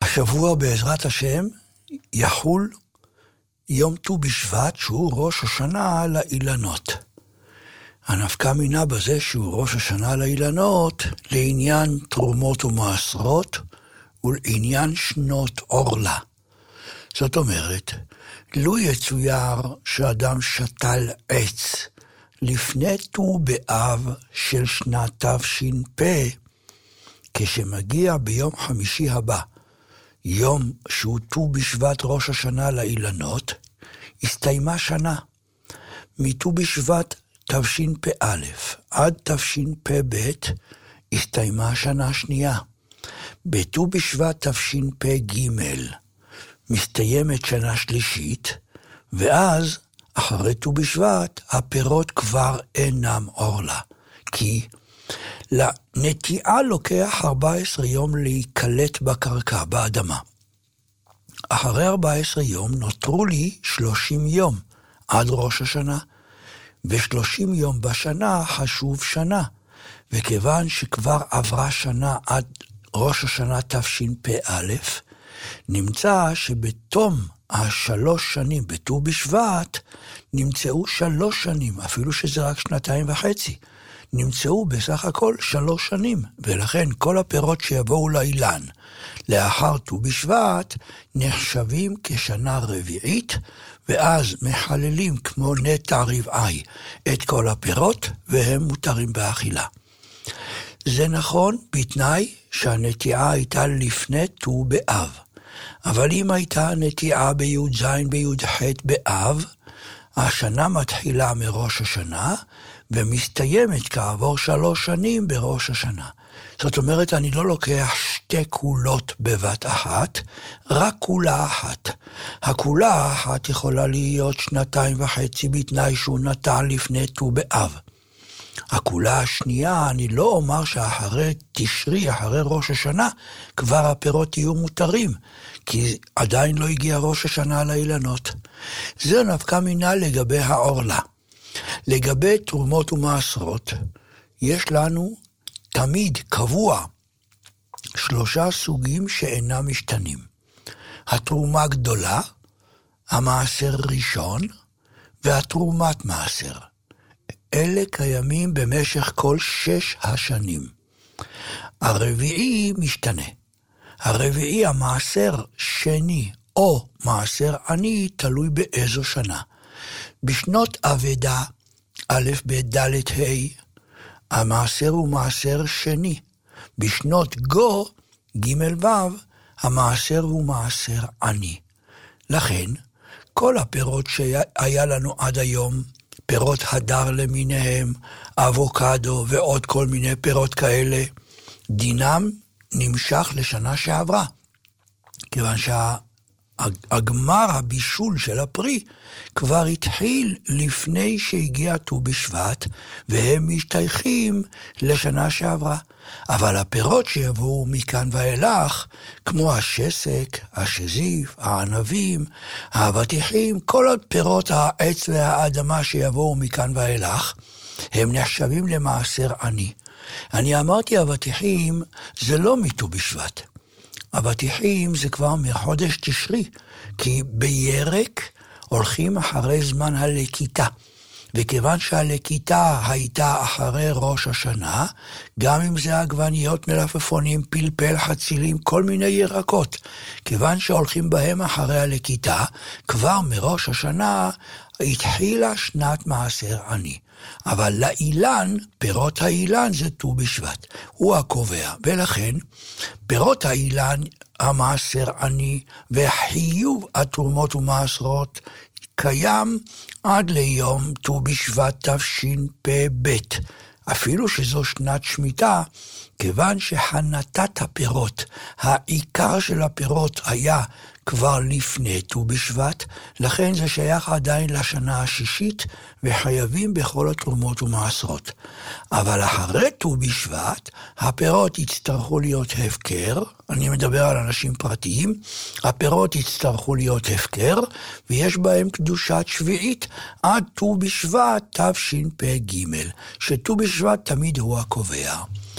השבוע בעזרת השם יחול יום ט"ו בשבט שהוא ראש השנה לאילנות. הנפקא מינה בזה שהוא ראש השנה לאילנות לעניין תרומות ומעשרות ולעניין שנות עורלה. זאת אומרת, לו יצויר שאדם שתל עץ לפני ט"ו באב של שנת תש"פ, כשמגיע ביום חמישי הבא, יום שהוא ט"ו בשבט ראש השנה לאילנות, הסתיימה שנה. מט"ו בשבט תשפ"א עד תשפ"ב הסתיימה השנה השנייה. בט"ו בשבט תשפ"ג מסתיימת שנה שלישית, ואז אחרי ט"ו בשבט הפירות כבר אינם עורלה, כי לנטיעה לוקח 14 יום להיקלט בקרקע, באדמה. אחרי 14 יום נותרו לי 30 יום עד ראש השנה, ו30 יום בשנה חשוב שנה, וכיוון שכבר עברה שנה עד ראש השנה תשפ"א, נמצא שבתום 3 שנים בט"ו בשבט נמצאו 3 שנים, אפילו שזה רק 2.5, נמצאו בסך הכל 3 שנים, ולכן כל הפירות שיבואו לאילן לאחר ט"ו בשבט נחשבים כשנה רביעית, ואז מחללים כמו נטע רבעי את כל הפירות, והם מותרים באכילה. זה נכון בתנאי שהנטיעה הייתה לפני ט"ו באב, אבל אם הייתה נטיעה בי"ז בי"ח באב, השנה מתחילה מראש השנה, ומסתיימת כעבור 3 שנים בראש השנה. זאת אומרת, אני לא לוקח 2 כולות בבת אחת, רק כולה אחת. הכולה האחת יכולה להיות 2.5 בתנאי שהוא נטע לפני ט"ו באב. הכולה השנייה, אני לא אומר שאחרי תשרי, אחרי ראש השנה, כבר הפירות יהיו מותרים, כי עדיין לא הגיע ראש השנה לאילנות. זה נפקא מינה לגבי העורלה. לגבי תרומות ומעשרות, יש לנו תמיד קבוע 3 סוגים שאינם משתנים. התרומה גדולה, המעשר ראשון, והתרומת מעשר. אלה קיימים במשך כל 6 השנים. הרביעי משתנה. הרביעי המעשר שני או מעשר עני תלוי באיזו שנה. בשנות אבדה, א' ב' ד' ה', המעשר הוא מעשר שני. בשנות גו, ג' ו', המעשר הוא מעשר עני. לכן, כל הפירות שהיה לנו עד היום, פירות הדר למיניהם, אבוקדו ועוד כל מיני פירות כאלה, דינם נמשך לשנה שעברה. כיוון הגמר הבישול של הפרי כבר התחיל לפני שהגיע ט"ו בשבט, והם משתייכים לשנה שעברה. אבל הפירות שיבואו מכאן ואילך, כמו השסק, השזיף, הענבים, האבטיחים, כל הפירות העץ והאדמה שיבואו מכאן ואילך, הם נחשבים למעשר עני. אני אמרתי אבטיחים זה לא מט"ו בשבט. אבטיחים זה כבר מחודש תשרי, כי בירק הולכים אחרי זמן הלקיטה. וכיוון שהלקיטה הייתה אחרי ראש השנה, גם אם זה עגבניות, מלפפונים, פלפל, חצילים, כל מיני ירקות, כיוון שהולכים בהם אחרי הלקיטה, כבר מראש השנה התחילה שנת מעשר עני. אבל לאילן, פירות האילן זה ט"ו בשבט, הוא הקובע, ולכן פירות האילן, המעשר עני וחיוב התרומות ומעשרות קיים עד ליום ט"ו בשבט תשפ"ב, אפילו שזו שנת שמיטה, כיוון שהנתת הפירות, העיקר של הפירות היה כבר לפני ט"ו בשבט, לכן זה שייך עדיין לשנה השישית, וחייבים בכל התרומות ומעשרות. אבל אחרי ט"ו בשבט, הפירות יצטרכו להיות הפקר, אני מדבר על אנשים פרטיים, הפירות יצטרכו להיות הפקר, ויש בהם קדושת שביעית עד ט"ו בשבט תשפ"ג, שט"ו בשבט תמיד הוא הקובע.